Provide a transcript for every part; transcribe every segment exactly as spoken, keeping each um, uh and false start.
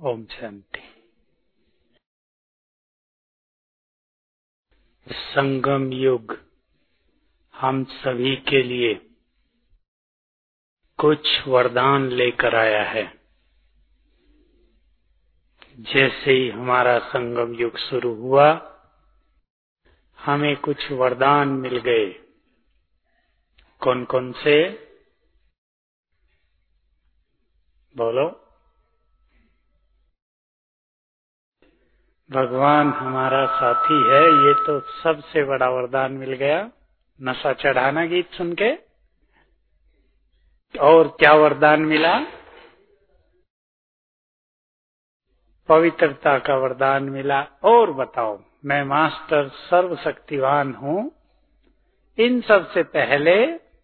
ओम शांति। संगम युग हम सभी के लिए कुछ वरदान लेकर आया है। जैसे ही हमारा संगम युग शुरू हुआ, हमें कुछ वरदान मिल गए। कौन कौन से? बोलो। भगवान हमारा साथी है, ये तो सबसे बड़ा वरदान मिल गया। नशा चढ़ाना गीत सुन के। और क्या वरदान मिला? पवित्रता का वरदान मिला। और बताओ, मैं मास्टर सर्वशक्तिवान हूँ। इन सब से पहले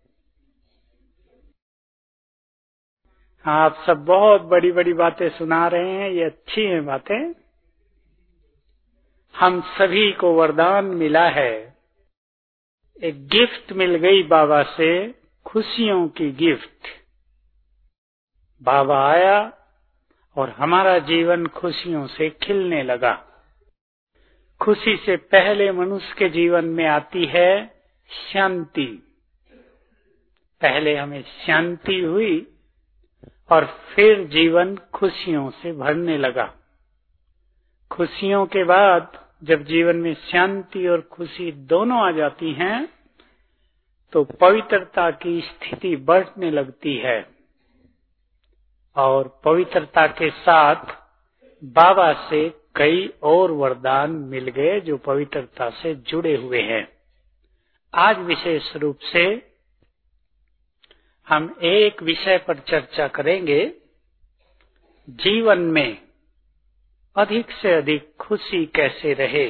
आप सब बहुत बड़ी बड़ी बातें सुना रहे हैं, ये अच्छी हैं बातें। हम सभी को वरदान मिला है, एक गिफ्ट मिल गई बाबा से, खुशियों की गिफ्ट। बाबा आया और हमारा जीवन खुशियों से खिलने लगा। खुशी से पहले मनुष्य के जीवन में आती है शांति। पहले हमें शांति हुई और फिर जीवन खुशियों से भरने लगा। खुशियों के बाद जब जीवन में शांति और खुशी दोनों आ जाती हैं, तो पवित्रता की स्थिति बढ़ने लगती है। और पवित्रता के साथ बाबा से कई और वरदान मिल गए जो पवित्रता से जुड़े हुए हैं। आज विशेष रूप से हम एक विषय पर चर्चा करेंगे, जीवन में अधिक से अधिक खुशी कैसे रहे।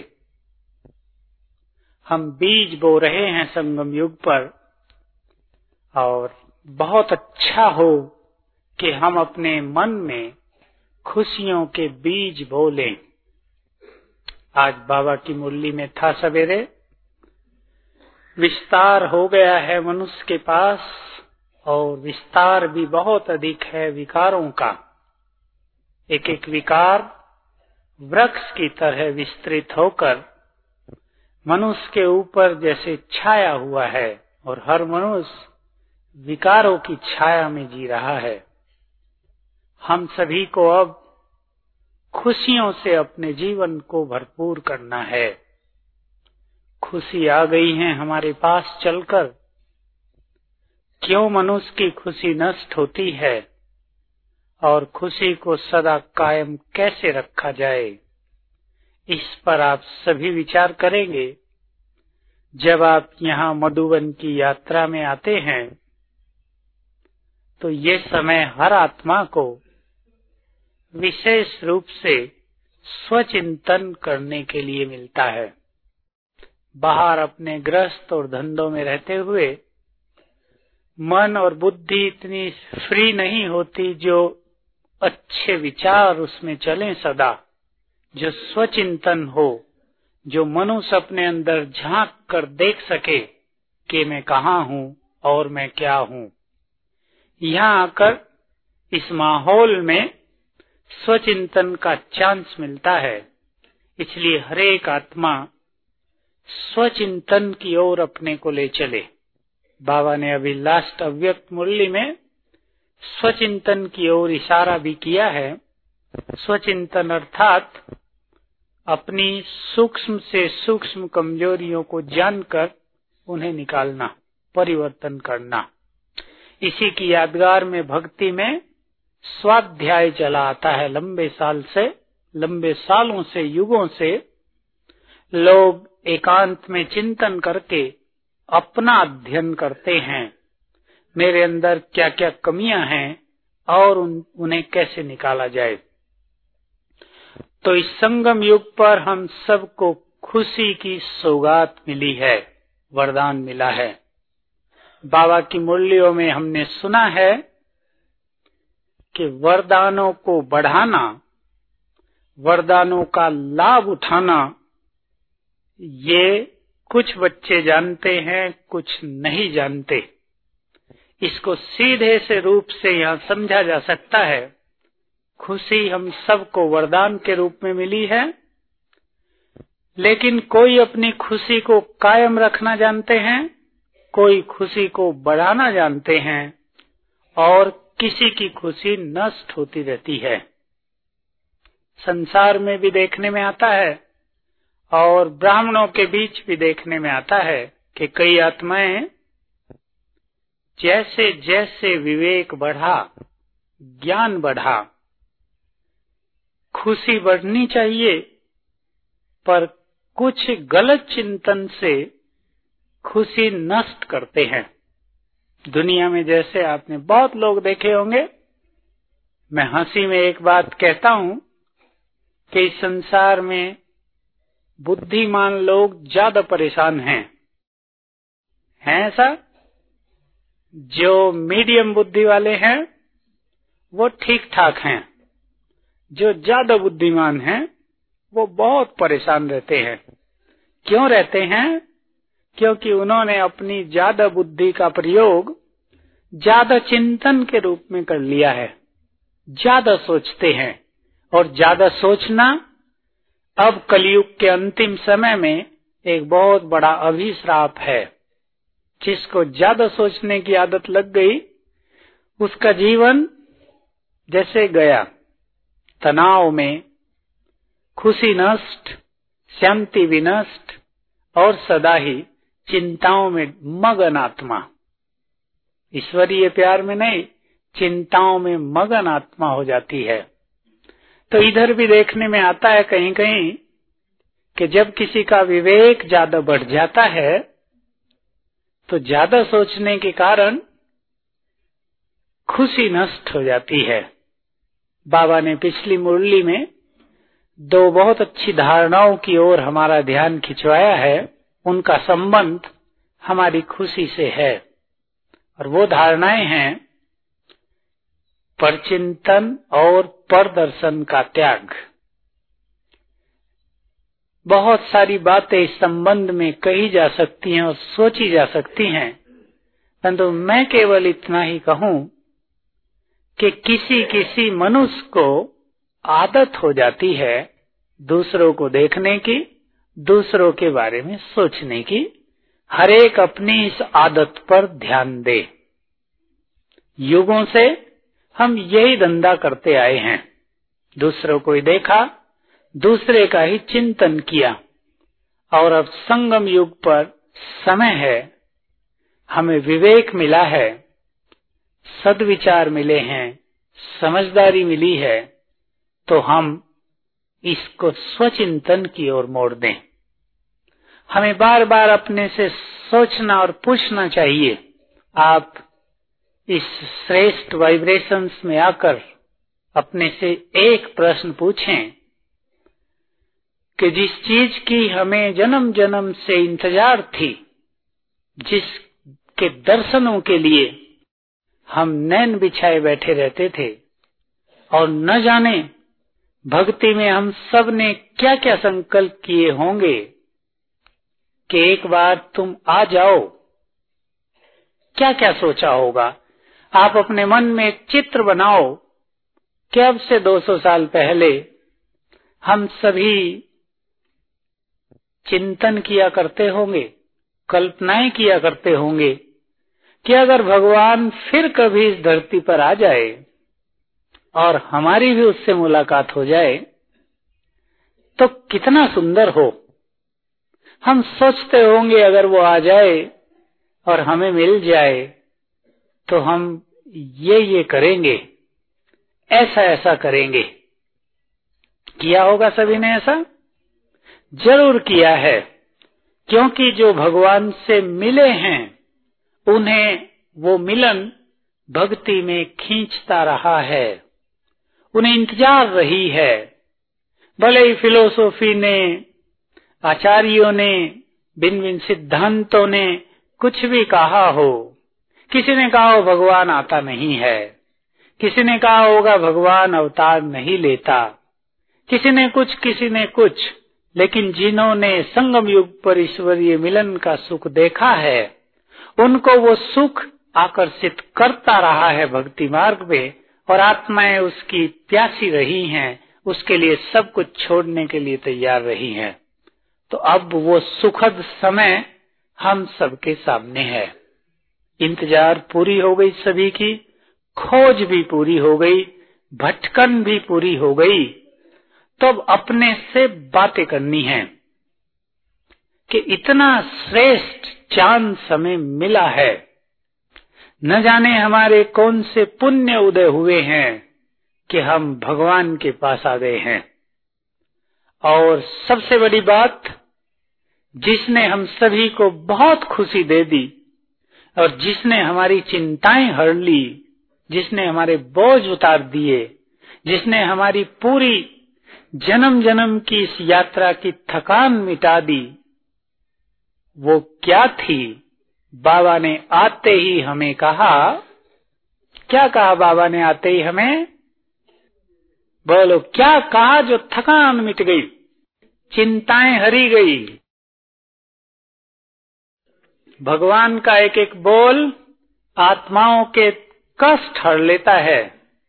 हम बीज बो रहे हैं संगम युग पर, और बहुत अच्छा हो कि हम अपने मन में खुशियों के बीज बो लें। आज बाबा की मुरली में था सवेरे, विस्तार हो गया है मनुष्य के पास, और विस्तार भी बहुत अधिक है विकारों का। एक एक विकार वृक्ष की तरह विस्तृत होकर मनुष्य के ऊपर जैसे छाया हुआ है, और हर मनुष्य विकारों की छाया में जी रहा है। हम सभी को अब खुशियों से अपने जीवन को भरपूर करना है। खुशी आ गई है हमारे पास चलकर। क्यों मनुष्य की खुशी नष्ट होती है, और खुशी को सदा कायम कैसे रखा जाए, इस पर आप सभी विचार करेंगे। जब आप यहाँ मधुबन की यात्रा में आते हैं, तो ये समय हर आत्मा को विशेष रूप से स्वचिंतन करने के लिए मिलता है। बाहर अपने गृहस्थ और धंधों में रहते हुए मन और बुद्धि इतनी फ्री नहीं होती जो अच्छे विचार उसमें चलें सदा, जो स्वचिंतन हो, जो मनुष्य अपने अंदर झांक कर देख सके कि मैं कहाँ हूँ और मैं क्या हूँ। यहाँ आकर इस माहौल में स्वचिंतन का चांस मिलता है। इसलिए हर एक आत्मा स्वचिंतन की ओर अपने को ले चले। बाबा ने अभी लास्ट अव्यक्त मुरली में स्वचिंतन की ओर इशारा भी किया है। स्वचिंतन अर्थात अपनी सूक्ष्म से सूक्ष्म कमजोरियों को जानकर उन्हें निकालना, परिवर्तन करना। इसी की यादगार में भक्ति में स्वाध्याय चला आता है। लंबे साल से, लंबे सालों से, युगों से लोग एकांत में चिंतन करके अपना अध्ययन करते हैं। मेरे अंदर क्या क्या कमियां हैं और उन, उन्हें कैसे निकाला जाए। तो इस संगम युग पर हम सबको खुशी की सौगात मिली है, वरदान मिला है। बाबा की मुरलियों में हमने सुना है कि वरदानों को बढ़ाना, वरदानों का लाभ उठाना, ये कुछ बच्चे जानते हैं, कुछ नहीं जानते। इसको सीधे से रूप से यहाँ समझा जा सकता है खुशी हम सबको वरदान के रूप में मिली है, लेकिन कोई अपनी खुशी को कायम रखना जानते हैं, कोई खुशी को बढ़ाना जानते हैं और किसी की खुशी नष्ट होती रहती है। संसार में भी देखने में आता है और ब्राह्मणों के बीच भी देखने में आता है कि कई आत्माएं जैसे जैसे विवेक बढ़ा, ज्ञान बढ़ा, खुशी बढ़नी चाहिए, पर कुछ गलत चिंतन से खुशी नष्ट करते हैं। दुनिया में जैसे आपने बहुत लोग देखे होंगे, मैं हंसी में एक बात कहता हूं कि इस संसार में बुद्धिमान लोग ज्यादा परेशान हैं। हैं ऐसा? जो मीडियम बुद्धि वाले हैं वो ठीक ठाक हैं, जो ज्यादा बुद्धिमान हैं वो बहुत परेशान रहते हैं। क्यों रहते हैं? क्योंकि उन्होंने अपनी ज्यादा बुद्धि का प्रयोग ज्यादा चिंतन के रूप में कर लिया है, ज्यादा सोचते हैं। और ज्यादा सोचना अब कलयुग के अंतिम समय में एक बहुत बड़ा अभिश्राप है। जिसको ज्यादा सोचने की आदत लग गई, उसका जीवन जैसे गया, तनाव में, खुशी नष्ट, शांति विनष्ट और सदा ही चिंताओं में मगन आत्मा। ईश्वरीय प्यार में नहीं, चिंताओं में मगन आत्मा हो जाती है। तो इधर भी देखने में आता है कहीं कहीं कि जब किसी का विवेक ज्यादा बढ़ जाता है तो ज्यादा सोचने के कारण खुशी नष्ट हो जाती है। बाबा ने पिछली मुरली में दो बहुत अच्छी धारणाओं की ओर हमारा ध्यान खिंचवाया है, उनका संबंध हमारी खुशी से है। और वो धारणाएं हैं परचिंतन और परदर्शन का त्याग। बहुत सारी बातें इस संबंध में कही जा सकती हैं और सोची जा सकती हैं, परंतु मैं केवल इतना ही कहूं कि किसी किसी मनुष्य को आदत हो जाती है दूसरों को देखने की, दूसरों के बारे में सोचने की। हर एक अपनी इस आदत पर ध्यान दे। युगों से हम यही धंधा करते आए हैं, दूसरों को ही देखा, दूसरे का ही चिंतन किया। और अब संगम युग पर समय है, हमें विवेक मिला है, सद्विचार मिले हैं, समझदारी मिली है, तो हम इसको स्वचिंतन की ओर मोड़ दें। हमें बार बार अपने से सोचना और पूछना चाहिए। आप इस श्रेष्ठ वाइब्रेशंस में आकर अपने से एक प्रश्न पूछें कि जिस चीज की हमें जन्म जन्म से इंतजार थी, जिसके दर्शनों के लिए हम नैन बिछाए बैठे रहते थे, और न जाने भक्ति में हम सब ने क्या क्या संकल्प किए होंगे कि एक बार तुम आ जाओ, क्या क्या सोचा होगा। आप अपने मन में एक चित्र बनाओ कि अब से दो सौ साल पहले हम सभी चिंतन किया करते होंगे, कल्पनाएं किया करते होंगे कि अगर भगवान फिर कभी इस धरती पर आ जाए और हमारी भी उससे मुलाकात हो जाए तो कितना सुंदर हो। हम सोचते होंगे अगर वो आ जाए और हमें मिल जाए तो हम ये ये करेंगे, ऐसा ऐसा करेंगे। किया होगा सभी ने ऐसा? जरूर किया है, क्योंकि जो भगवान से मिले हैं उन्हें वो मिलन भक्ति में खींचता रहा है, उन्हें इंतजार रही है। भले ही फिलोसोफी ने, आचार्यों ने, भिन्न भिन्न सिद्धांतों ने कुछ भी कहा हो, किसी ने कहा हो भगवान आता नहीं है, किसी ने कहा होगा भगवान अवतार नहीं लेता, किसी ने कुछ किसी ने कुछ, लेकिन जिन्होंने संगम युग पर ईश्वरीय मिलन का सुख देखा है उनको वो सुख आकर्षित करता रहा है भक्ति मार्ग में, और आत्माएं उसकी प्यासी रही हैं, उसके लिए सब कुछ छोड़ने के लिए तैयार रही हैं। तो अब वो सुखद समय हम सबके सामने है। इंतजार पूरी हो गई सभी की, खोज भी पूरी हो गई, भटकन भी पूरी हो गई। तो अब अपने से बातें करनी है कि इतना श्रेष्ठ चांद समय मिला है, न जाने हमारे कौन से पुण्य उदय हुए हैं कि हम भगवान के पास आ गए हैं। और सबसे बड़ी बात, जिसने हम सभी को बहुत खुशी दे दी और जिसने हमारी चिंताएं हर ली, जिसने हमारे बोझ उतार दिए, जिसने हमारी पूरी जन्म जन्म की इस यात्रा की थकान मिटा दी, वो क्या थी? बाबा ने आते ही हमें कहा, क्या कहा बाबा ने आते ही हमें? बोलो, क्या कहा? जो थकान मिट गई, चिंताएं हरी गई। भगवान का एक एक बोल आत्माओं के कष्ट हर लेता है।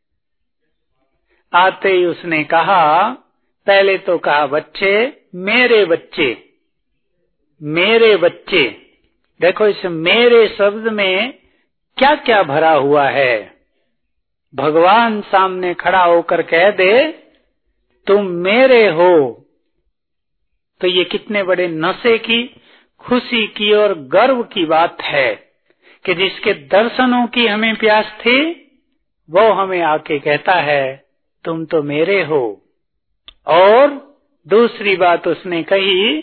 आते ही उसने कहा, पहले तो कहा, बच्चे, मेरे बच्चे, मेरे बच्चे। देखो, इस मेरे शब्द में क्या क्या भरा हुआ है। भगवान सामने खड़ा होकर कह दे तुम मेरे हो, तो ये कितने बड़े नशे की, खुशी की और गर्व की बात है कि जिसके दर्शनों की हमें प्यास थी, वो हमें आके कहता है तुम तो मेरे हो। और दूसरी बात उसने कही,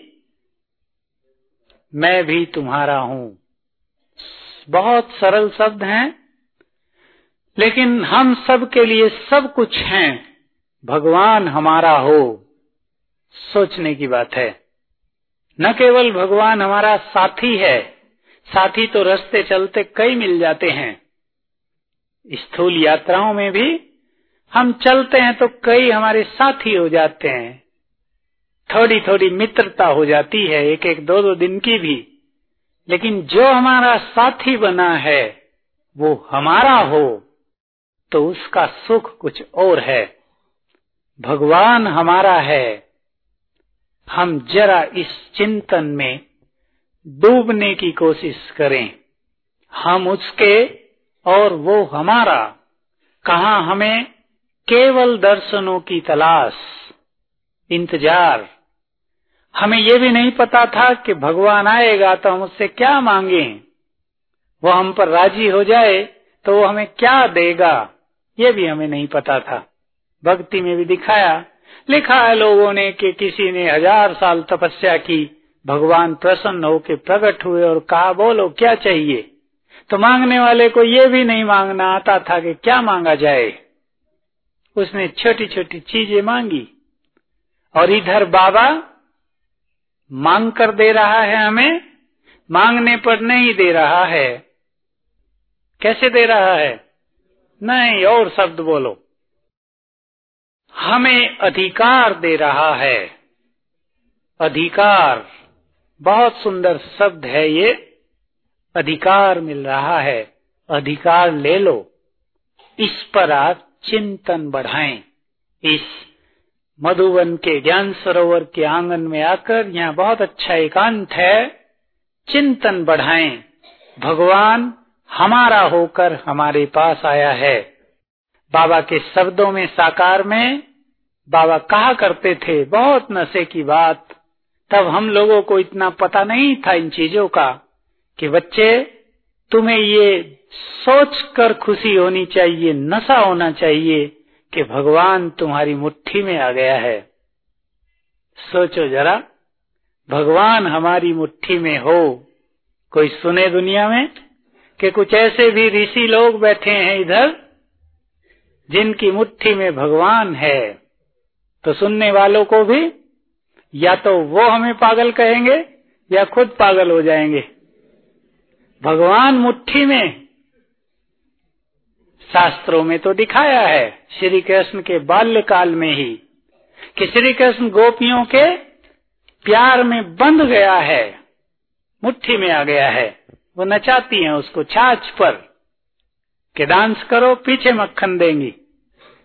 मैं भी तुम्हारा हूं। बहुत सरल शब्द हैं, लेकिन हम सब के लिए सब कुछ हैं। भगवान हमारा हो, सोचने की बात है। न केवल भगवान हमारा साथी है, साथी तो रास्ते चलते कई मिल जाते हैं। स्थूल यात्राओं में भी हम चलते हैं तो कई हमारे साथी हो जाते हैं, थोड़ी थोड़ी मित्रता हो जाती है, एक एक दो दो दिन की भी। लेकिन जो हमारा साथी बना है वो हमारा हो, तो उसका सुख कुछ और है। भगवान हमारा है। हम जरा इस चिंतन में डूबने की कोशिश करें। हम उसके और वो हमारा। कहाँ हमें केवल दर्शनों की तलाश, इंतजार। हमें ये भी नहीं पता था कि भगवान आएगा तो हम उससे क्या मांगें, वो हम पर राजी हो जाए तो वो हमें क्या देगा, ये भी हमें नहीं पता था। भक्ति में भी दिखाया, लिखा है लोगों ने कि किसी ने हजार साल तपस्या की, भगवान प्रसन्न होकर प्रकट हुए और कहा बोलो क्या चाहिए। तो मांगने वाले को ये भी नहीं मांगना आता था कि क्या मांगा जाए। उसने छोटी छोटी चीजें मांगी, और इधर बाबा मांग कर दे रहा है हमें, मांगने पर नहीं दे रहा है। कैसे दे रहा है? नहीं, और शब्द बोलो, हमें अधिकार दे रहा है। अधिकार, बहुत सुंदर शब्द है ये। अधिकार मिल रहा है, अधिकार ले लो। इस पर आप चिंतन बढ़ाएं। इस मधुवन के ज्ञान सरोवर के आंगन में आकर, यहाँ बहुत अच्छा एकांत है, चिंतन बढ़ाएं। भगवान हमारा होकर हमारे पास आया है। बाबा के शब्दों में, साकार में बाबा कहा करते थे, बहुत नशे की बात। तब हम लोगों को इतना पता नहीं था इन चीजों का कि बच्चे तुम्हें ये सोच कर खुशी होनी चाहिए, नशा होना चाहिए कि भगवान तुम्हारी मुट्ठी में आ गया है। सोचो जरा, भगवान हमारी मुट्ठी में हो। कोई सुने दुनिया में कि कुछ ऐसे भी ऋषि लोग बैठे हैं इधर जिनकी मुट्ठी में भगवान है, तो सुनने वालों को भी या तो वो हमें पागल कहेंगे या खुद पागल हो जाएंगे। भगवान मुट्ठी में, शास्त्रों में तो दिखाया है श्री कृष्ण के बाल्यकाल में ही कि श्री कृष्ण गोपियों के प्यार में बंध गया है, मुट्ठी में आ गया है। वो नचाती हैं उसको छाछ पर कि डांस करो, पीछे मक्खन देंगी।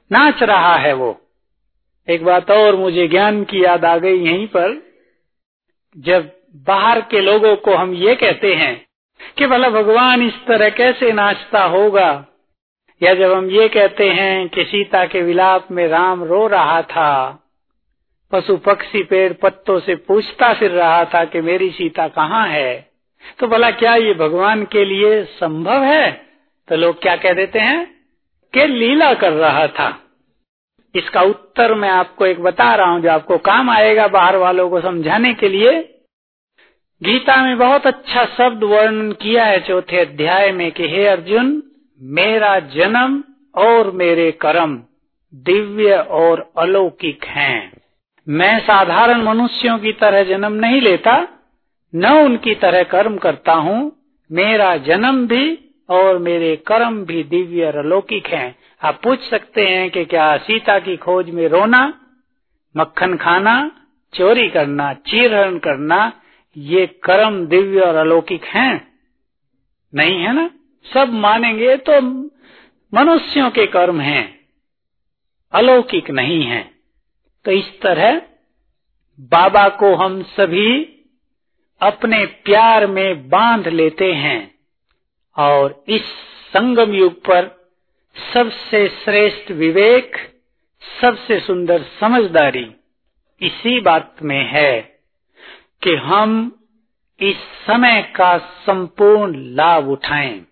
नाच रहा है वो। एक बात और मुझे ज्ञान की याद आ गई यहीं पर, जब बाहर के लोगों को हम ये कहते हैं कि भला भगवान इस तरह कैसे नाचता होगा, या जब हम ये कहते हैं कि सीता के विलाप में राम रो रहा था, पशु पक्षी पेड़ पत्तों से पूछता फिर रहा था कि मेरी सीता कहाँ है, तो भला क्या ये भगवान के लिए संभव है? तो लोग क्या कह देते हैं कि लीला कर रहा था। इसका उत्तर मैं आपको एक बता रहा हूं जो आपको काम आएगा बाहर वालों को समझाने के लिए। गीता में बहुत अच्छा शब्द वर्णन किया है चौथे अध्याय में कि हे अर्जुन, मेरा जन्म और मेरे कर्म दिव्य और अलौकिक हैं। मैं साधारण मनुष्यों की तरह जन्म नहीं लेता, न उनकी तरह कर्म करता हूँ। मेरा जन्म भी और मेरे कर्म भी दिव्य और अलौकिक हैं। आप पूछ सकते हैं कि क्या सीता की खोज में रोना, मक्खन खाना, चोरी करना, चीरहरण करना, ये कर्म दिव्य और अलौकिक हैं? नहीं है ना। सब मानेंगे तो मनुष्यों के कर्म हैं, अलौकिक नहीं हैं। तो इस तरह बाबा को हम सभी अपने प्यार में बांध लेते हैं, और इस संगम युग पर सबसे श्रेष्ठ विवेक, सबसे सुंदर समझदारी इसी बात में है कि हम इस समय का संपूर्ण लाभ उठाएं।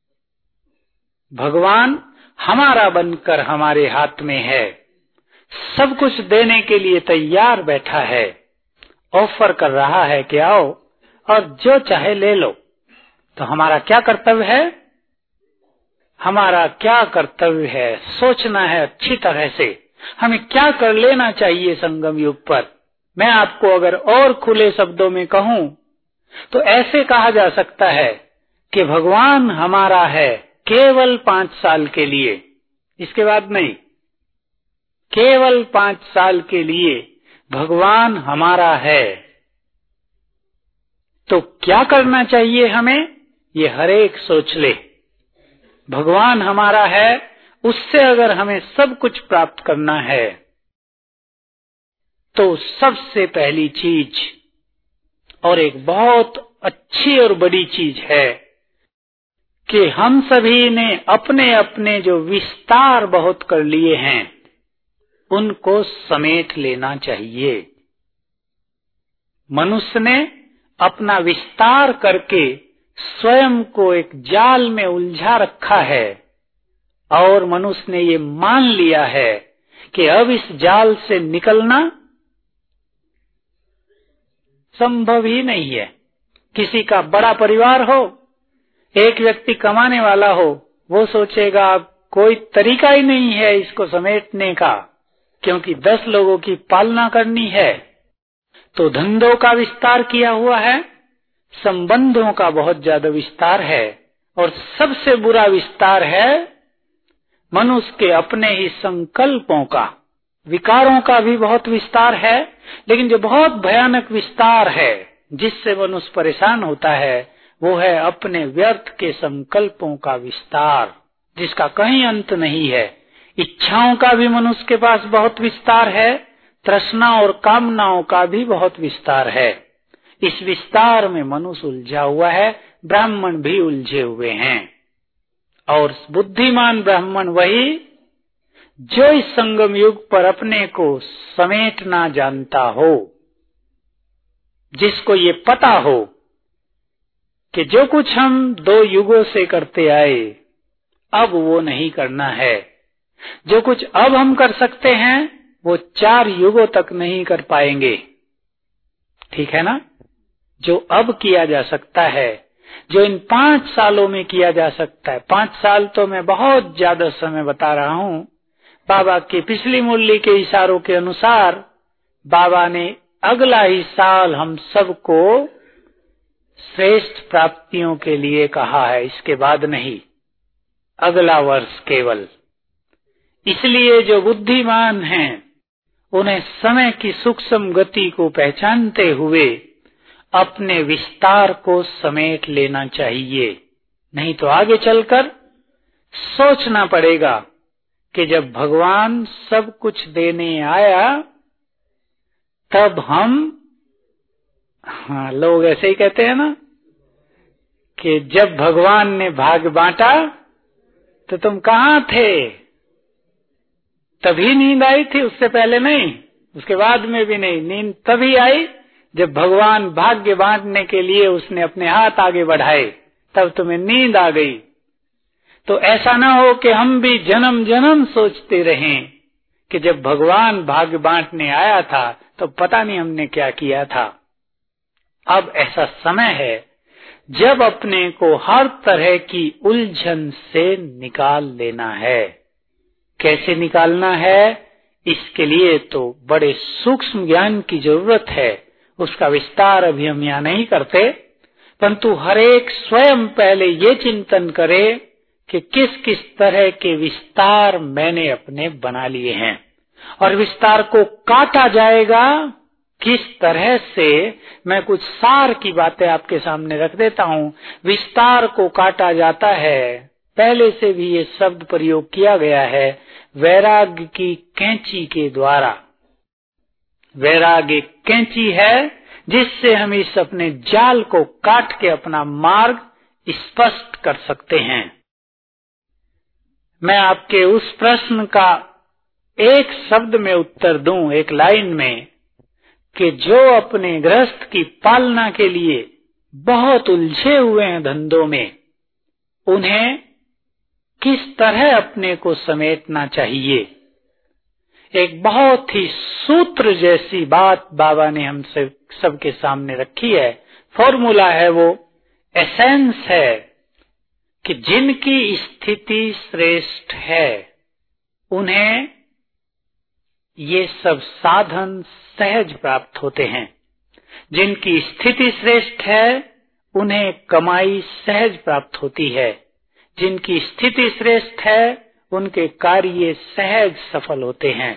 भगवान हमारा बनकर हमारे हाथ में है, सब कुछ देने के लिए तैयार बैठा है, ऑफर कर रहा है कि आओ और जो चाहे ले लो। तो हमारा क्या कर्तव्य है? हमारा क्या कर्तव्य है? सोचना है अच्छी तरह से हमें क्या कर लेना चाहिए संगम युग पर। मैं आपको अगर और खुले शब्दों में कहूं तो ऐसे कहा जा सकता है कि भगवान हमारा है केवल पांच साल के लिए, इसके बाद नहीं। केवल पांच साल के लिए भगवान हमारा है। तो क्या करना चाहिए हमें, ये हर एक सोच ले। भगवान हमारा है, उससे अगर हमें सब कुछ प्राप्त करना है तो सबसे पहली चीज, और एक बहुत अच्छी और बड़ी चीज है कि हम सभी ने अपने अपने जो विस्तार बहुत कर लिए हैं उनको समेट लेना चाहिए। मनुष्य ने अपना विस्तार करके स्वयं को एक जाल में उलझा रखा है, और मनुष्य ने ये मान लिया है कि अब इस जाल से निकलना संभव ही नहीं है। किसी का बड़ा परिवार हो, एक व्यक्ति कमाने वाला हो, वो सोचेगा अब कोई तरीका ही नहीं है इसको समेटने का, क्योंकि दस लोगों की पालना करनी है। तो धंधों का विस्तार किया हुआ है, संबंधों का बहुत ज्यादा विस्तार है, और सबसे बुरा विस्तार है मनुष्य के अपने ही संकल्पों का। विकारों का भी बहुत विस्तार है, लेकिन जो बहुत भयानक विस्तार है जिससे मनुष्य परेशान होता है वो है अपने व्यर्थ के संकल्पों का विस्तार, जिसका कहीं अंत नहीं है। इच्छाओं का भी मनुष्य के पास बहुत विस्तार है, तृष्णा और कामनाओं का भी बहुत विस्तार है। इस विस्तार में मनुष्य उलझा हुआ है, ब्राह्मण भी उलझे हुए हैं। और बुद्धिमान ब्राह्मण वही जो इस संगम युग पर अपने को समेटना जानता हो, जिसको ये पता हो कि जो कुछ हम दो युगों से करते आए अब वो नहीं करना है। जो कुछ अब हम कर सकते हैं वो चार युगों तक नहीं कर पाएंगे। ठीक है ना। जो अब किया जा सकता है, जो इन पांच सालों में किया जा सकता है, पांच साल तो मैं बहुत ज्यादा समय बता रहा हूं, बाबा की पिछली मुरली के इशारों के अनुसार बाबा ने अगला ही साल हम सबको श्रेष्ठ प्राप्तियों के लिए कहा है, इसके बाद नहीं, अगला वर्ष केवल। इसलिए जो बुद्धिमान हैं उन्हें समय की सूक्ष्म गति को पहचानते हुए अपने विस्तार को समेट लेना चाहिए। नहीं तो आगे चलकर सोचना पड़ेगा कि जब भगवान सब कुछ देने आया तब हम, हाँ लोग ऐसे ही कहते हैं ना कि जब भगवान ने भाग बांटा तो तुम कहाँ थे? तभी नींद आई थी, उससे पहले नहीं, उसके बाद में भी नहीं। नींद तभी आई जब भगवान भाग्य बांटने के लिए उसने अपने हाथ आगे बढ़ाए, तब तुम्हें नींद आ गई। तो ऐसा ना हो कि हम भी जन्म जन्म सोचते रहें कि जब भगवान भाग्य बांटने आया था तो पता नहीं हमने क्या किया था। अब ऐसा समय है जब अपने को हर तरह की उलझन से निकाल लेना है। कैसे निकालना है? इसके लिए तो बड़े सूक्ष्म ज्ञान की जरूरत है, उसका विस्तार अभी हम यहाँ नहीं करते, परंतु हर एक स्वयं पहले ये चिंतन करे कि किस किस तरह के विस्तार मैंने अपने बना लिए हैं, और विस्तार को काटा जाएगा किस तरह से। मैं कुछ सार की बातें आपके सामने रख देता हूँ। विस्तार को काटा जाता है, पहले से भी ये शब्द प्रयोग किया गया है, वैराग्य की कैंची के द्वारा। वैराग्य कैंची है जिससे हम इस अपने जाल को काट के अपना मार्ग स्पष्ट कर सकते हैं। मैं आपके उस प्रश्न का एक शब्द में उत्तर दूं, एक लाइन में, कि जो अपने गृहस्थ की पालना के लिए बहुत उलझे हुए हैं धंधों में, उन्हें किस तरह अपने को समेटना चाहिए। एक बहुत ही सूत्र जैसी बात बाबा ने हम सबके सामने रखी है। फॉर्मूला है, वो एसेंस है कि जिनकी स्थिति श्रेष्ठ है उन्हें ये सब साधन सहज प्राप्त होते हैं। जिनकी स्थिति श्रेष्ठ है उन्हें कमाई सहज प्राप्त होती है। जिनकी स्थिति श्रेष्ठ है उनके कार्य सहज सफल होते हैं।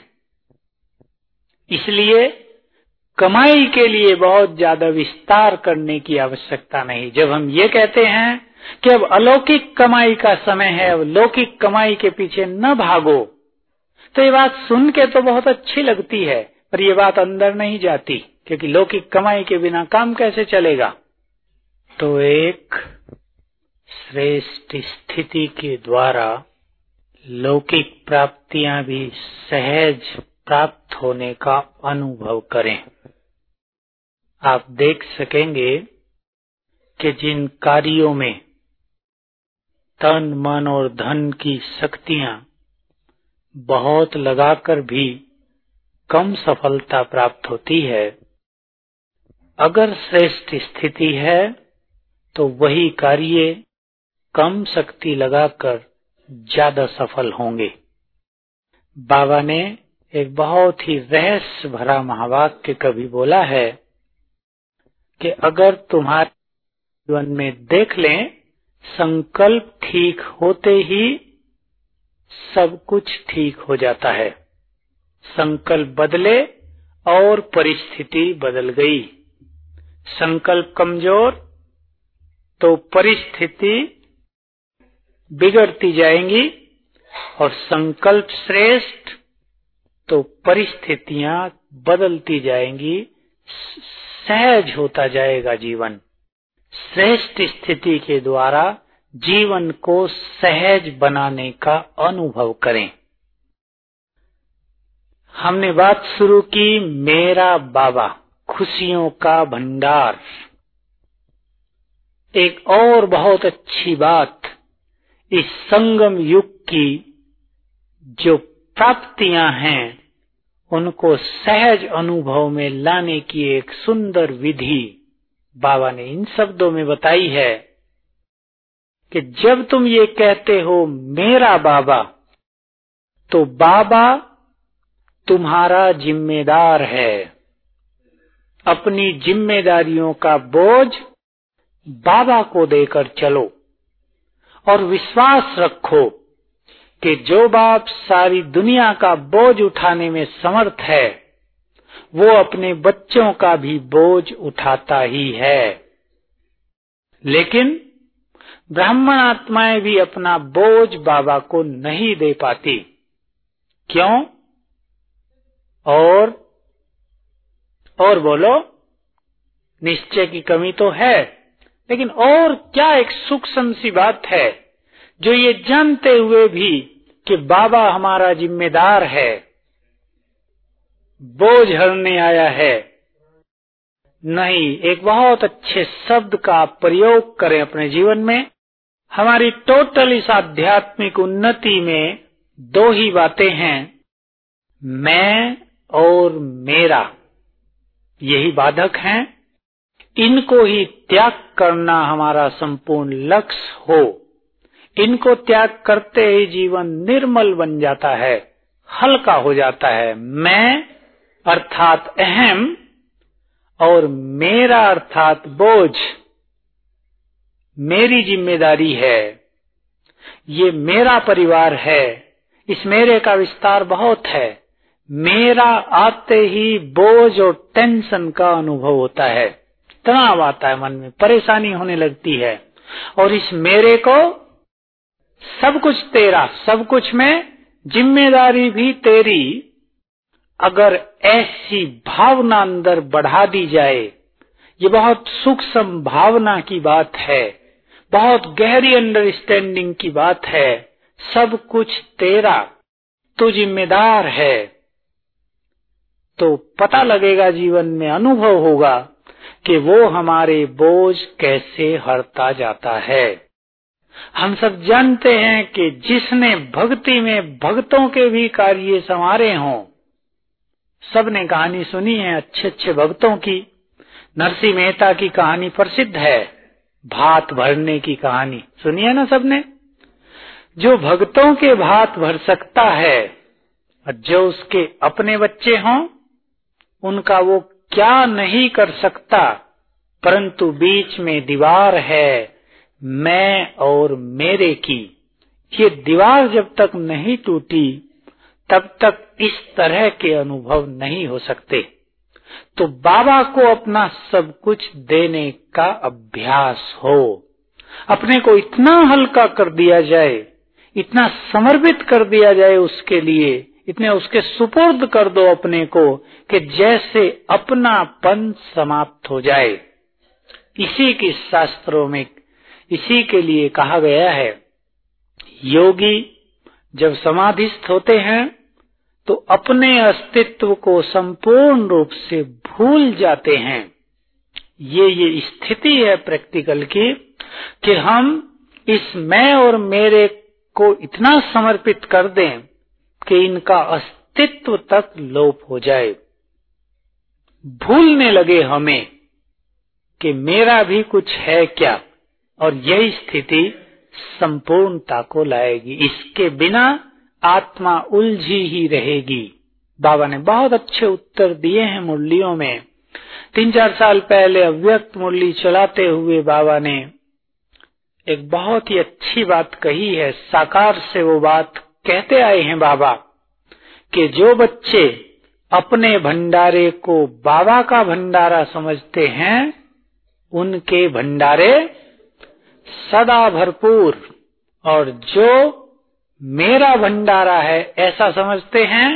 इसलिए कमाई के लिए बहुत ज्यादा विस्तार करने की आवश्यकता नहीं। जब हम ये कहते हैं कि अब अलौकिक कमाई का समय है, अब लौकिक कमाई के पीछे न भागो, तो ये बात सुन के तो बहुत अच्छी लगती है, पर ये बात अंदर नहीं जाती, क्योंकि लौकिक कमाई के बिना काम कैसे चलेगा। तो एक श्रेष्ठ स्थिति के द्वारा लौकिक प्राप्तियां भी सहज प्राप्त होने का अनुभव करें। आप देख सकेंगे कि जिन कार्यों में तन मन और धन की शक्तियां बहुत लगाकर भी कम सफलता प्राप्त होती है, अगर श्रेष्ठ स्थिति है तो वही कार्य कम शक्ति लगाकर ज्यादा सफल होंगे। बाबा ने एक बहुत ही रहस्य भरा महावाक्य कभी बोला है कि अगर तुम्हारे जीवन में देख लें, संकल्प ठीक होते ही सब कुछ ठीक हो जाता है। संकल्प बदले और परिस्थिति बदल गई। संकल्प कमजोर तो परिस्थिति बिगड़ती जाएंगी, और संकल्प श्रेष्ठ तो परिस्थितियां बदलती जाएंगी, सहज होता जाएगा जीवन। श्रेष्ठ स्थिति के द्वारा जीवन को सहज बनाने का अनुभव करें। हमने बात शुरू की मेरा बाबा, खुशियों का भंडार। एक और बहुत अच्छी बात, इस संगम युग की जो प्राप्तियां हैं उनको सहज अनुभव में लाने की एक सुंदर विधि बाबा ने इन शब्दों में बताई है कि जब तुम ये कहते हो मेरा बाबा, तो बाबा तुम्हारा जिम्मेदार है। अपनी जिम्मेदारियों का बोझ बाबा को देकर चलो, और विश्वास रखो कि जो बाप सारी दुनिया का बोझ उठाने में समर्थ है, वो अपने बच्चों का भी बोझ उठाता ही है। लेकिन ब्राह्मण आत्माएं भी अपना बोझ बाबा को नहीं दे पाती। क्यों? और और बोलो, निश्चय की कमी तो है, लेकिन और क्या एक सूक्ष्म सी बात है जो ये जानते हुए भी कि बाबा हमारा जिम्मेदार है, बोझ हरने आया है, नहीं, एक बहुत अच्छे शब्द का प्रयोग करें अपने जीवन में। हमारी टोटल इस आध्यात्मिक उन्नति में दो ही बातें हैं, मैं और मेरा, यही बाधक हैं। इनको ही त्याग करना हमारा संपूर्ण लक्ष्य हो। इनको त्याग करते ही जीवन निर्मल बन जाता है, हल्का हो जाता है। मैं अर्थात अहम और मेरा अर्थात बोझ, मेरी जिम्मेदारी है, ये मेरा परिवार है। इस मेरे का विस्तार बहुत है। मेरा आते ही बोझ और टेंशन का अनुभव होता है, तनाव आता है, मन में परेशानी होने लगती है। और इस मेरे को सब कुछ तेरा, सब कुछ में जिम्मेदारी भी तेरी, अगर ऐसी भावना अंदर बढ़ा दी जाए, ये बहुत सूक्ष्म भावना की बात है, बहुत गहरी अंडरस्टैंडिंग की बात है। सब कुछ तेरा, तू जिम्मेदार है, तो पता लगेगा, जीवन में अनुभव होगा कि वो हमारे बोझ कैसे हरता जाता है। हम सब जानते हैं कि जिसने भक्ति में भक्तों के भी कार्य संवारे हों, सबने कहानी सुनी है अच्छे अच्छे भक्तों की। नरसिंह मेहता की कहानी प्रसिद्ध है, भात भरने की कहानी सुनी है ना सबने। जो भक्तों के भात भर सकता है, और जो उसके अपने बच्चे हों उनका वो क्या नहीं कर सकता, परंतु बीच में दीवार है, मैं और मेरे की। ये दीवार जब तक नहीं टूटी तब तक इस तरह के अनुभव नहीं हो सकते। तो बाबा को अपना सब कुछ देने का अभ्यास हो, अपने को इतना हल्का कर दिया जाए, इतना समर्पित कर दिया जाए उसके लिए, इतने उसके सुपुर्द कर दो अपने को कि जैसे अपनापन समाप्त हो जाए। इसी के शास्त्रों में इसी के लिए कहा गया है, योगी जब समाधिस्थ होते हैं तो अपने अस्तित्व को संपूर्ण रूप से भूल जाते हैं। ये ये स्थिति है प्रैक्टिकल की कि हम इस मैं और मेरे को इतना समर्पित कर दें कि इनका अस्तित्व तक लोप हो जाए, भूलने लगे हमें कि मेरा भी कुछ है क्या। और यही स्थिति संपूर्णता को लाएगी, इसके बिना आत्मा उलझी ही रहेगी। बाबा ने बहुत अच्छे उत्तर दिए हैं मुरलियों में। तीन चार साल पहले अव्यक्त मुरली चलाते हुए बाबा ने एक बहुत ही अच्छी बात कही है, साकार से वो बात कहते आए हैं बाबा कि जो बच्चे अपने भंडारे को बाबा का भंडारा समझते हैं, उनके भंडारे सदा भरपूर, और जो मेरा भंडारा है ऐसा समझते हैं,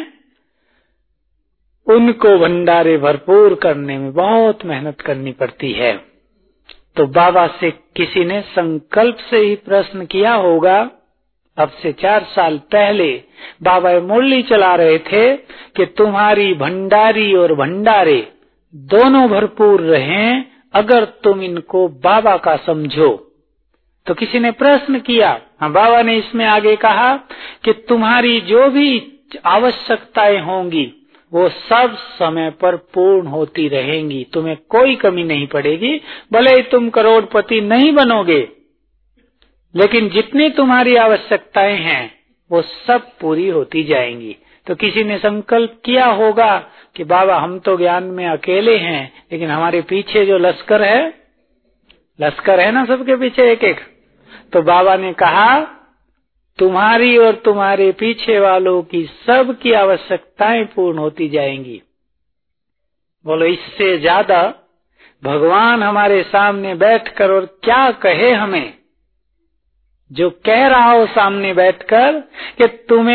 उनको भंडारे भरपूर करने में बहुत मेहनत करनी पड़ती है। तो बाबा से किसी ने संकल्प से ही प्रश्न किया होगा, अब से चार साल पहले बाबा मुरली चला रहे थे कि तुम्हारी भंडारी और भंडारे दोनों भरपूर रहें अगर तुम इनको बाबा का समझो। तो किसी ने प्रश्न किया, हाँ, बाबा ने इसमें आगे कहा कि तुम्हारी जो भी आवश्यकताएं होंगी वो सब समय पर पूर्ण होती रहेंगी, तुम्हें कोई कमी नहीं पड़ेगी। भले ही तुम करोड़पति नहीं बनोगे, लेकिन जितनी तुम्हारी आवश्यकताएं हैं वो सब पूरी होती जाएंगी। तो किसी ने संकल्प किया होगा कि बाबा हम तो ज्ञान में अकेले हैं, लेकिन हमारे पीछे जो लश्कर है, लश्कर है ना सबके पीछे एक एक। तो बाबा ने कहा तुम्हारी और तुम्हारे पीछे वालों की सब की आवश्यकताएं पूर्ण होती जाएंगी। बोलो, इससे ज्यादा भगवान हमारे सामने बैठकर और क्या कहे हमें। जो कह रहा हो सामने बैठकर कि तुम्हें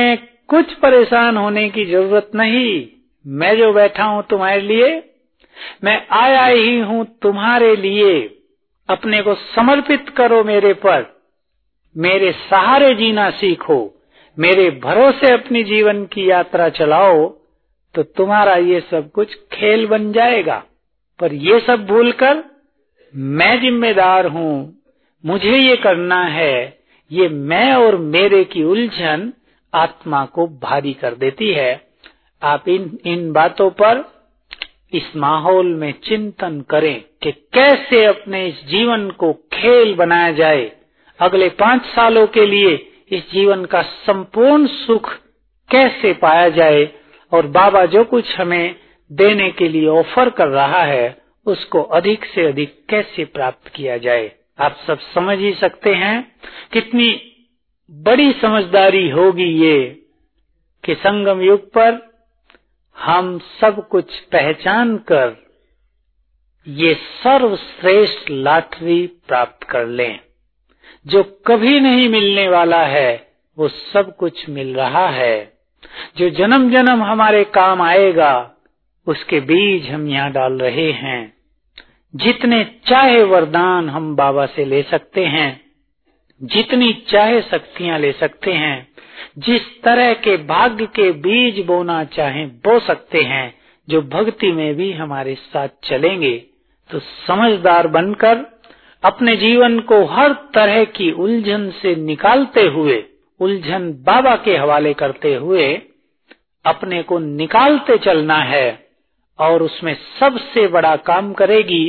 कुछ परेशान होने की जरूरत नहीं। मैं जो बैठा हूं तुम्हारे लिए, मैं आया ही हूं तुम्हारे लिए। अपने को समर्पित करो मेरे पर, मेरे सहारे जीना सीखो, मेरे भरोसे अपनी जीवन की यात्रा चलाओ, तो तुम्हारा ये सब कुछ खेल बन जाएगा। पर ये सब भूलकर मैं जिम्मेदार हूं, मुझे ये करना है, ये मैं और मेरे की उलझन आत्मा को भारी कर देती है। आप इन इन बातों पर इस माहौल में चिंतन करें कि कैसे अपने इस जीवन को खेल बनाया जाए। अगले पांच सालों के लिए इस जीवन का संपूर्ण सुख कैसे पाया जाए, और बाबा जो कुछ हमें देने के लिए ऑफर कर रहा है उसको अधिक से अधिक कैसे प्राप्त किया जाए। आप सब समझ ही सकते हैं कितनी बड़ी समझदारी होगी ये कि संगम युग पर हम सब कुछ पहचान कर ये सर्वश्रेष्ठ लॉटरी प्राप्त कर लें। जो कभी नहीं मिलने वाला है वो सब कुछ मिल रहा है। जो जन्म जन्म हमारे काम आएगा उसके बीज हम यहाँ डाल रहे हैं। जितने चाहे वरदान हम बाबा से ले सकते हैं, जितनी चाहे शक्तियां ले सकते हैं, जिस तरह के भाग्य के बीज बोना चाहें बो सकते हैं, जो भक्ति में भी हमारे साथ चलेंगे। तो समझदार बनकर अपने जीवन को हर तरह की उलझन से निकालते हुए, उलझन बाबा के हवाले करते हुए अपने को निकालते चलना है। और उसमें सबसे बड़ा काम करेगी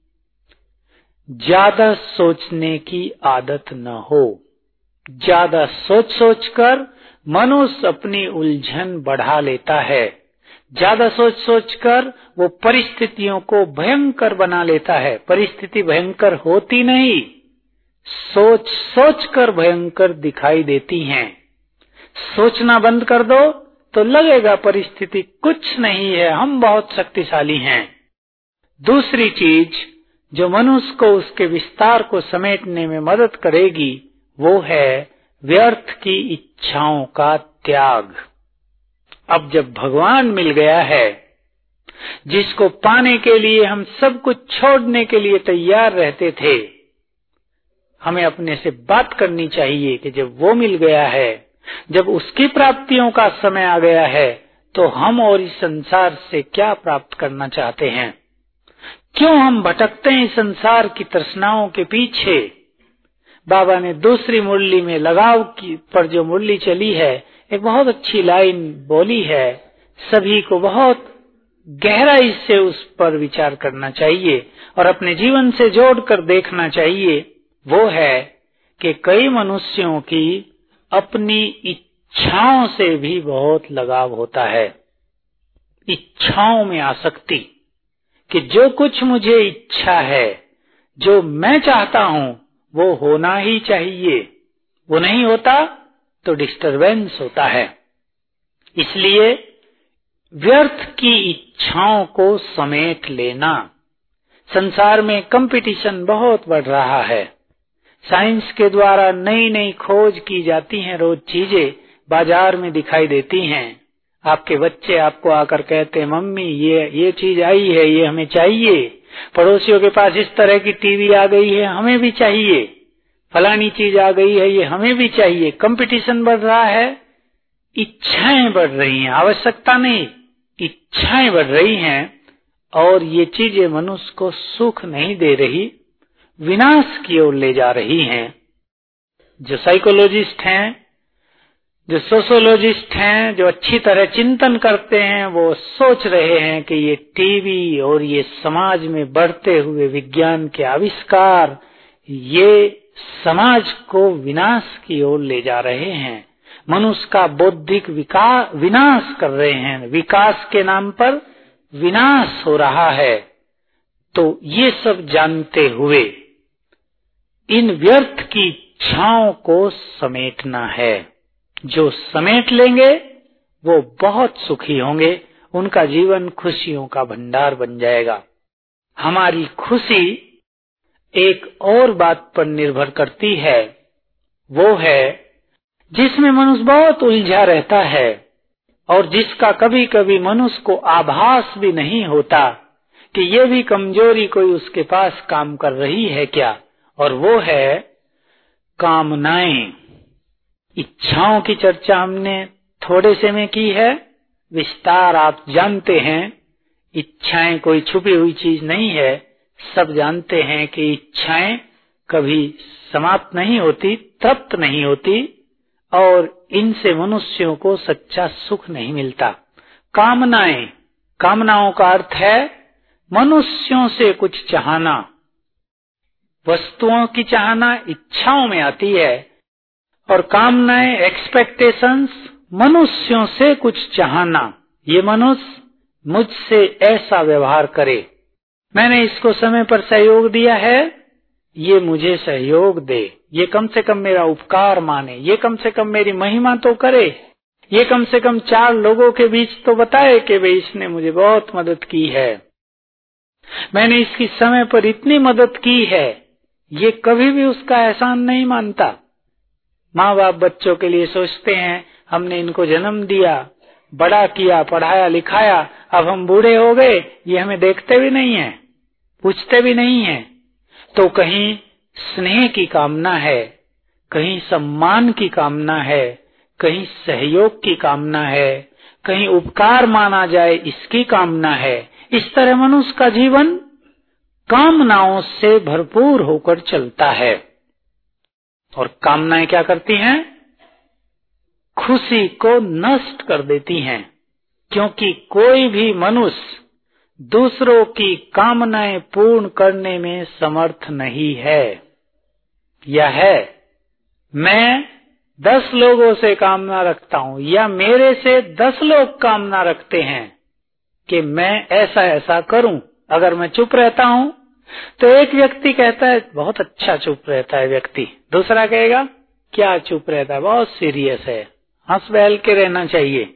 ज्यादा सोचने की आदत न हो। ज्यादा सोच सोचकर मनुष्य अपनी उलझन बढ़ा लेता है। ज्यादा सोच सोचकर वो परिस्थितियों को भयंकर बना लेता है। परिस्थिति भयंकर होती नहीं, सोच सोचकर भयंकर दिखाई देती हैं। सोचना बंद कर दो तो लगेगा परिस्थिति कुछ नहीं है, हम बहुत शक्तिशाली हैं। दूसरी चीज जो मनुष्य को उसके विस्तार को समेटने में मदद करेगी वो है व्यर्थ की इच्छाओं का त्याग। अब जब भगवान मिल गया है, जिसको पाने के लिए हम सब कुछ छोड़ने के लिए तैयार रहते थे, हमें अपने से बात करनी चाहिए कि जब वो मिल गया है, जब उसकी प्राप्तियों का समय आ गया है, तो हम और इस संसार से क्या प्राप्त करना चाहते हैं। क्यों हम भटकते हैं इस संसार की तृष्णाओं के पीछे। बाबा ने दूसरी मुरली में लगाव की पर जो मुरली चली है, एक बहुत अच्छी लाइन बोली है। सभी को बहुत गहराई से उस पर विचार करना चाहिए और अपने जीवन से जोड़कर देखना चाहिए। वो है कि कई मनुष्यों की अपनी इच्छाओं से भी बहुत लगाव होता है। इच्छाओं में आसक्ति कि जो कुछ मुझे इच्छा है, जो मैं चाहता हूं वो होना ही चाहिए, वो नहीं होता तो डिस्टरबेंस होता है। इसलिए व्यर्थ की इच्छाओं को समेट लेना। संसार में कंपटीशन बहुत बढ़ रहा है। साइंस के द्वारा नई नई खोज की जाती हैं, रोज चीजें बाजार में दिखाई देती हैं। आपके बच्चे आपको आकर कहते हैं मम्मी ये ये चीज आई है, ये हमें चाहिए। पड़ोसियों के पास इस तरह की टीवी आ गई है, हमें भी चाहिए। फलानी चीज आ गई है, ये हमें भी चाहिए। कंपटीशन बढ़ रहा है, इच्छाएं बढ़ रही हैं, आवश्यकता नहीं, इच्छाएं बढ़ रही हैं। और ये चीजें मनुष्य को सुख नहीं दे रही, विनाश की ओर ले जा रही हैं। जो साइकोलॉजिस्ट हैं, जो सोशियोलॉजिस्ट हैं, जो अच्छी तरह चिंतन करते हैं, वो सोच रहे हैं कि ये टीवी और ये समाज में बढ़ते हुए विज्ञान के आविष्कार ये समाज को विनाश की ओर ले जा रहे हैं। मनुष्य का बौद्धिक विकास विनाश कर रहे हैं। विकास के नाम पर विनाश हो रहा है। तो ये सब जानते हुए इन व्यर्थ की इच्छाओं को समेटना है। जो समेट लेंगे वो बहुत सुखी होंगे, उनका जीवन खुशियों का भंडार बन जाएगा। हमारी खुशी एक और बात पर निर्भर करती है, वो है जिसमें मनुष्य बहुत उलझा रहता है और जिसका कभी कभी मनुष्य को आभास भी नहीं होता कि ये भी कमजोरी कोई उसके पास काम कर रही है क्या, और वो है कामनाएं। इच्छाओं की चर्चा हमने थोड़े से में की है, विस्तार आप जानते हैं। इच्छाएं कोई छुपी हुई चीज नहीं है, सब जानते हैं कि इच्छाएं कभी समाप्त नहीं होती, तृप्त नहीं होती, और इनसे मनुष्यों को सच्चा सुख नहीं मिलता। कामनाएं, कामनाओं का अर्थ है मनुष्यों से कुछ चाहना। वस्तुओं की चाहना इच्छाओं में आती है, और कामनाएं, एक्सपेक्टेशंस, मनुष्यों से कुछ चाहना। ये मनुष्य मुझसे ऐसा व्यवहार करे, मैंने इसको समय पर सहयोग दिया है, ये मुझे सहयोग दे, ये कम से कम मेरा उपकार माने, ये कम से कम मेरी महिमा तो करे, ये कम से कम चार लोगों के बीच तो बताए कि भाई इसने मुझे बहुत मदद की है, मैंने इसकी समय पर इतनी मदद की है। ये कभी भी उसका एहसान नहीं मानता। माँ बाप बच्चों के लिए सोचते हैं हमने इनको जन्म दिया, बड़ा किया, पढ़ाया लिखाया, अब हम बूढ़े हो गए, ये हमें देखते भी नहीं है, पूछते भी नहीं है। तो कहीं स्नेह की कामना है, कहीं सम्मान की कामना है, कहीं सहयोग की कामना है, कहीं उपकार माना जाए इसकी कामना है। इस तरह मनुष्य का जीवन कामनाओं से भरपूर होकर चलता है। और कामनाएं क्या करती हैं? खुशी को नष्ट कर देती हैं, क्योंकि कोई भी मनुष्य दूसरों की कामनाएं पूर्ण करने में समर्थ नहीं है। यह है मैं दस लोगों से कामना रखता हूं, या मेरे से दस लोग कामना रखते हैं कि मैं ऐसा ऐसा करूं। अगर मैं चुप रहता हूं तो एक व्यक्ति कहता है बहुत अच्छा चुप रहता है व्यक्ति, दूसरा कहेगा क्या चुप रहता है, बहुत सीरियस है, हंस बहल के रहना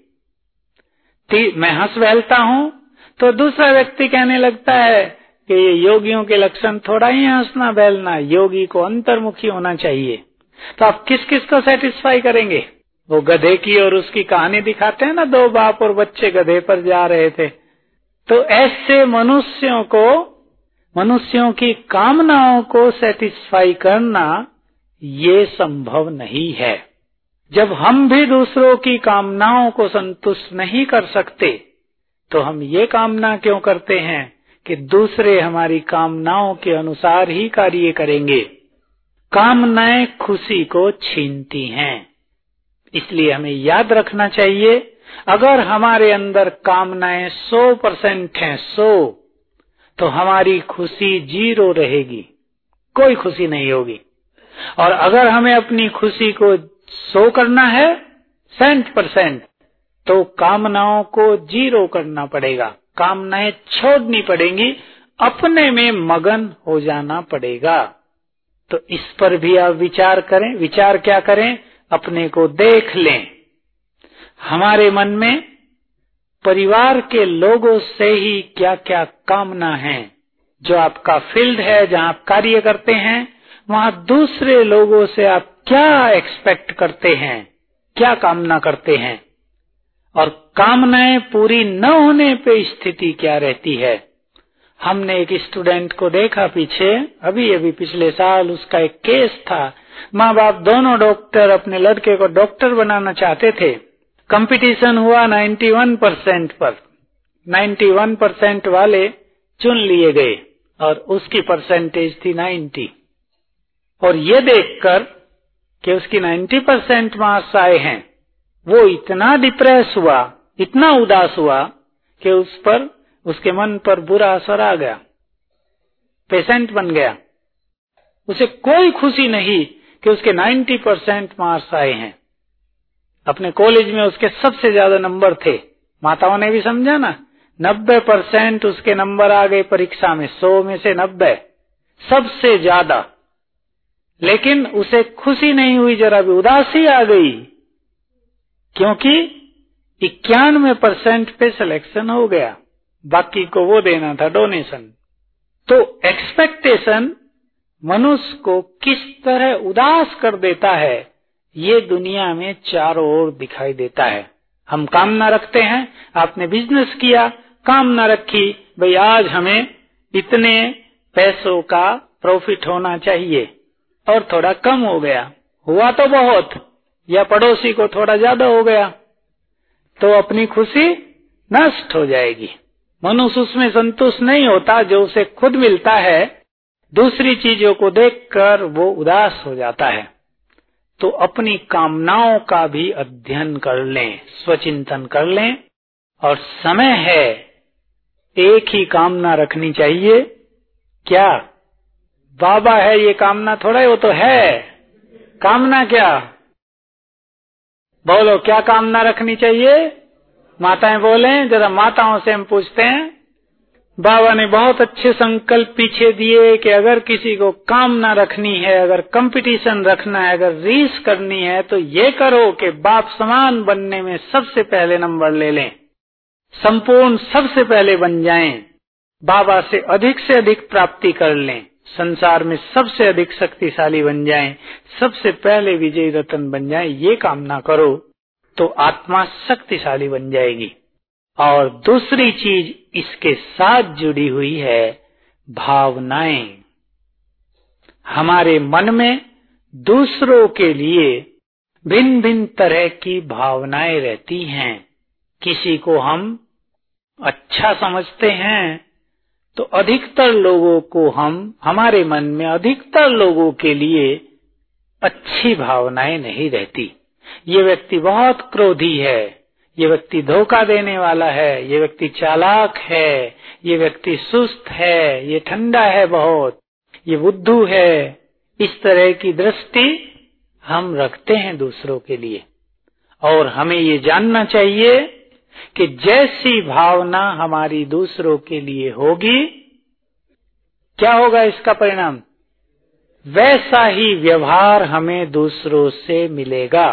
चाहिए। मैं हंस बहलता हूं तो दूसरा व्यक्ति कहने लगता है कि ये योगियों के लक्षण थोड़ा ही हंसना बहलना, योगी को अंतर्मुखी होना चाहिए। तो आप किस किस को सेटिस्फाई करेंगे? वो गधे की और उसकी कहानी दिखाते हैं ना, दो बाप और बच्चे गधे पर जा रहे थे। तो ऐसे मनुष्यों को, मनुष्यों की कामनाओं को सेटिस्फाई करना ये संभव नहीं है। जब हम भी दूसरों की कामनाओं को संतुष्ट नहीं कर सकते तो हम ये कामना क्यों करते हैं कि दूसरे हमारी कामनाओं के अनुसार ही कार्य करेंगे। कामनाएं खुशी को छीनती हैं, इसलिए हमें याद रखना चाहिए अगर हमारे अंदर कामनाएं सौ परसेंट हैं, सौ, तो हमारी खुशी जीरो रहेगी, कोई खुशी नहीं होगी। और अगर हमें अपनी खुशी को सौ करना है, सेंट परसेंट, तो कामनाओं को जीरो करना पड़ेगा, कामनाएं छोड़नी पड़ेंगी, अपने में मगन हो जाना पड़ेगा। तो इस पर भी आप विचार करें। विचार क्या करें? अपने को देख लें। हमारे मन में परिवार के लोगों से ही क्या क्या कामना है। जो आपका फील्ड है, जहां आप कार्य करते हैं, वहां दूसरे लोगों से आप क्या एक्सपेक्ट करते हैं, क्या कामना करते हैं, और कामनाएं पूरी न होने पे स्थिति क्या रहती है। हमने एक स्टूडेंट को देखा पीछे, अभी अभी पिछले साल, उसका एक केस था। माँ बाप दोनों डॉक्टर, अपने लड़के को डॉक्टर बनाना चाहते थे। कंपटीशन हुआ इक्यानवे परसेंट पर, इक्यानवे परसेंट वाले चुन लिए गए और उसकी परसेंटेज थी नब्बे। और ये देखकर कि उसकी नब्बे परसेंट मार्क्स आए हैं, वो इतना डिप्रेस हुआ, इतना उदास हुआ कि उस पर, उसके मन पर बुरा असर आ गया, पेशेंट बन गया। उसे कोई खुशी नहीं कि उसके नब्बे परसेंट मार्क्स आए हैं। अपने कॉलेज में उसके सबसे ज्यादा नंबर थे। माताओं ने भी समझा ना, नब्बे परसेंट उसके नंबर आ गए परीक्षा में, सौ में से नब्बे, सबसे ज्यादा। लेकिन उसे खुशी नहीं हुई, जरा भी उदासी आ गई, क्योंकि इक्यानवे परसेंट पे सिलेक्शन हो गया, बाकी को वो देना था डोनेशन। तो एक्सपेक्टेशन मनुष्य को किस तरह उदास कर देता है, ये दुनिया में चारों ओर दिखाई देता है। हम कामना रखते हैं, आपने बिजनेस किया, कामना रखी, भाई आज हमें इतने पैसों का प्रॉफिट होना चाहिए और थोड़ा कम हो गया, हुआ तो बहुत, या पड़ोसी को थोड़ा ज्यादा हो गया, तो अपनी खुशी नष्ट हो जाएगी। मनुष्य उसमें संतुष्ट नहीं होता, जो उसे खुद मिलता है दूसरी चीजों को देखकर वो उदास हो जाता है। तो अपनी कामनाओं का भी अध्ययन कर लें, स्वचिंतन कर लें, और समय है एक ही कामना रखनी चाहिए। क्या बाबा है ये कामना थोड़ा, वो तो है कामना। क्या बोलो, क्या कामना रखनी चाहिए? माताएं बोलें जरा, माताओं से हम पूछते हैं। बाबा ने बहुत अच्छे संकल्प पीछे दिए कि अगर किसी को कामना रखनी है, अगर कंपटीशन रखना है, अगर रीस करनी है, तो ये करो कि बाप समान बनने में सबसे पहले नंबर ले लें, संपूर्ण सबसे पहले बन जाएं, बाबा से अधिक से अधिक प्राप्ति कर लें, संसार में सबसे अधिक शक्तिशाली बन जाएं, सबसे पहले विजयी रत्न बन जाएं। ये कामना करो तो आत्मा शक्तिशाली बन जाएगी। और दूसरी चीज इसके साथ जुड़ी हुई है भावनाएं। हमारे मन में दूसरों के लिए भिन्न भिन्न तरह की भावनाएं रहती हैं। किसी को हम अच्छा समझते हैं तो अधिकतर लोगों को हम हमारे मन में अधिकतर लोगों के लिए अच्छी भावनाएं नहीं रहती। ये व्यक्ति बहुत क्रोधी है, ये व्यक्ति धोखा देने वाला है, ये व्यक्ति चालाक है, ये व्यक्ति सुस्त है, ये ठंडा है बहुत, ये बुद्धू है। इस तरह की दृष्टि हम रखते हैं दूसरों के लिए। और हमें ये जानना चाहिए कि जैसी भावना हमारी दूसरों के लिए होगी, क्या होगा इसका परिणाम? वैसा ही व्यवहार हमें दूसरों से मिलेगा।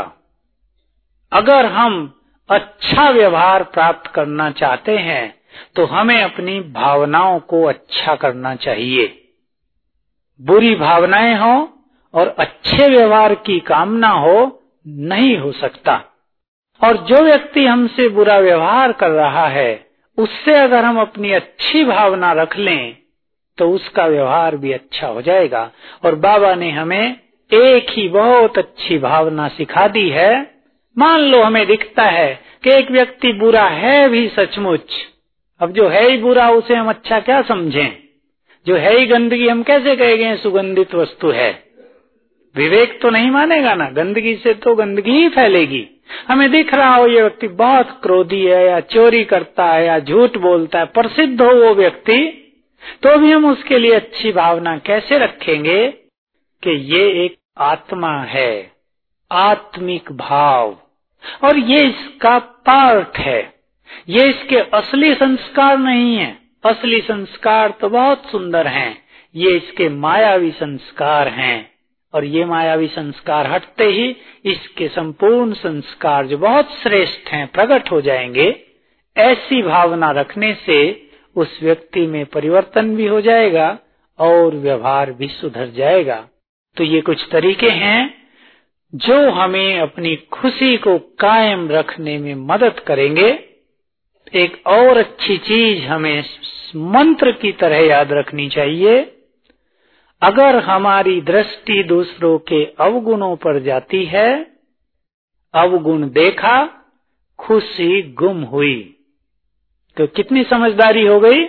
अगर हम अच्छा व्यवहार प्राप्त करना चाहते हैं तो हमें अपनी भावनाओं को अच्छा करना चाहिए। बुरी भावनाएं हो और अच्छे व्यवहार की कामना हो, नहीं हो सकता। और जो व्यक्ति हमसे बुरा व्यवहार कर रहा है, उससे अगर हम अपनी अच्छी भावना रख लें तो उसका व्यवहार भी अच्छा हो जाएगा। और बाबा ने हमें एक ही बहुत अच्छी भावना सिखा दी है। मान लो हमें दिखता है कि एक व्यक्ति बुरा है भी सचमुच, अब जो है ही बुरा उसे हम अच्छा क्या समझें? जो है ही गंदगी हम कैसे कहेंगे सुगंधित वस्तु है? विवेक तो नहीं मानेगा ना, गंदगी से तो गंदगी ही फैलेगी। हमें दिख रहा हो ये व्यक्ति बहुत क्रोधी है, या चोरी करता है, या झूठ बोलता है, प्रसिद्ध हो वो व्यक्ति, तो भी हम उसके लिए अच्छी भावना कैसे रखेंगे कि ये एक आत्मा है, आत्मिक भाव, और ये इसका पार्ट है, ये इसके असली संस्कार नहीं है। असली संस्कार तो बहुत सुंदर हैं, ये इसके मायावी संस्कार हैं। और ये मायावी संस्कार हटते ही इसके संपूर्ण संस्कार जो बहुत श्रेष्ठ हैं प्रकट हो जाएंगे। ऐसी भावना रखने से उस व्यक्ति में परिवर्तन भी हो जाएगा और व्यवहार भी सुधर जाएगा। तो ये कुछ तरीके हैं जो हमें अपनी खुशी को कायम रखने में मदद करेंगे। एक और अच्छी चीज हमें मंत्र की तरह याद रखनी चाहिए। अगर हमारी दृष्टि दूसरों के अवगुणों पर जाती है, अवगुण देखा, खुशी गुम हुई, तो कितनी समझदारी हो गई?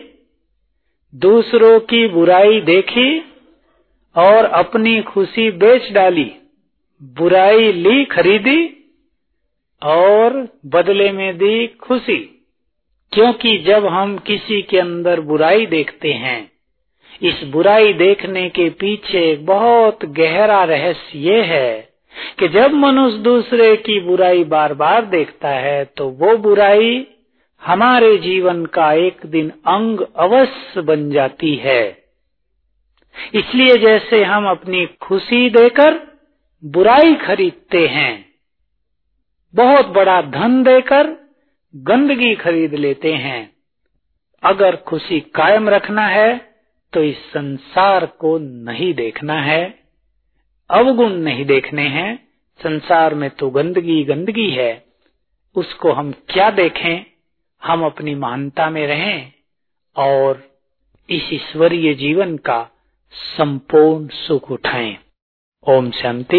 दूसरों की बुराई देखी और अपनी खुशी बेच डाली, बुराई ली, खरीदी और बदले में दी खुशी। क्योंकि जब हम किसी के अंदर बुराई देखते हैं, इस बुराई देखने के पीछे एक बहुत गहरा रहस्य ये है कि जब मनुष्य दूसरे की बुराई बार बार देखता है तो वो बुराई हमारे जीवन का एक दिन अंग अवश्य बन जाती है। इसलिए जैसे हम अपनी खुशी देकर बुराई खरीदते हैं, बहुत बड़ा धन देकर गंदगी खरीद लेते हैं, अगर खुशी कायम रखना है तो इस संसार को नहीं देखना है, अवगुण नहीं देखने हैं, संसार में तो गंदगी गंदगी है, उसको हम क्या देखें, हम अपनी महानता में रहें और इस ईश्वरीय जीवन का संपूर्ण सुख उठाएं। ओम शांति।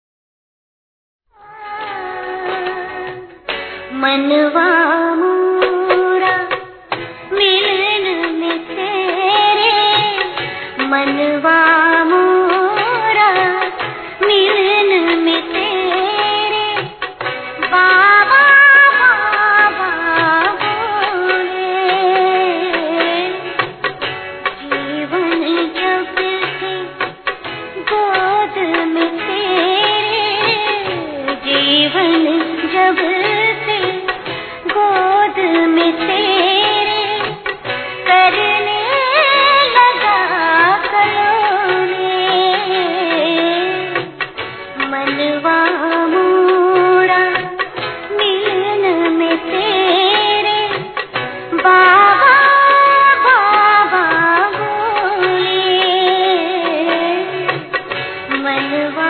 मनवा मोरा मिलन में तेरे, मनवा मोरा मिलन में तेरे, बाबा बाबा बोले। जीवन जब से गोद में तेरे, जीवन जब से गोद में तेरे, करने लगा कलोने। मनवा मोरा मिलन में तेरे, बाबा बाबा बोले। मनवा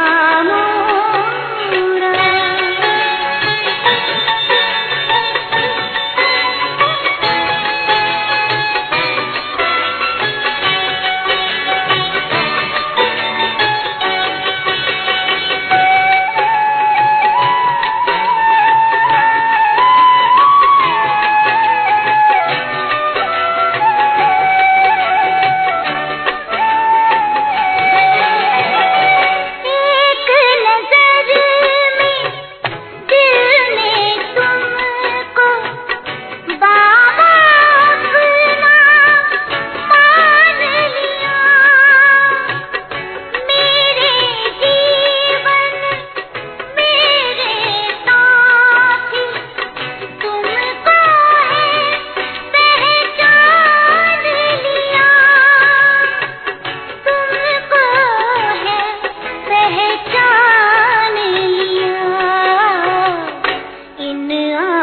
इन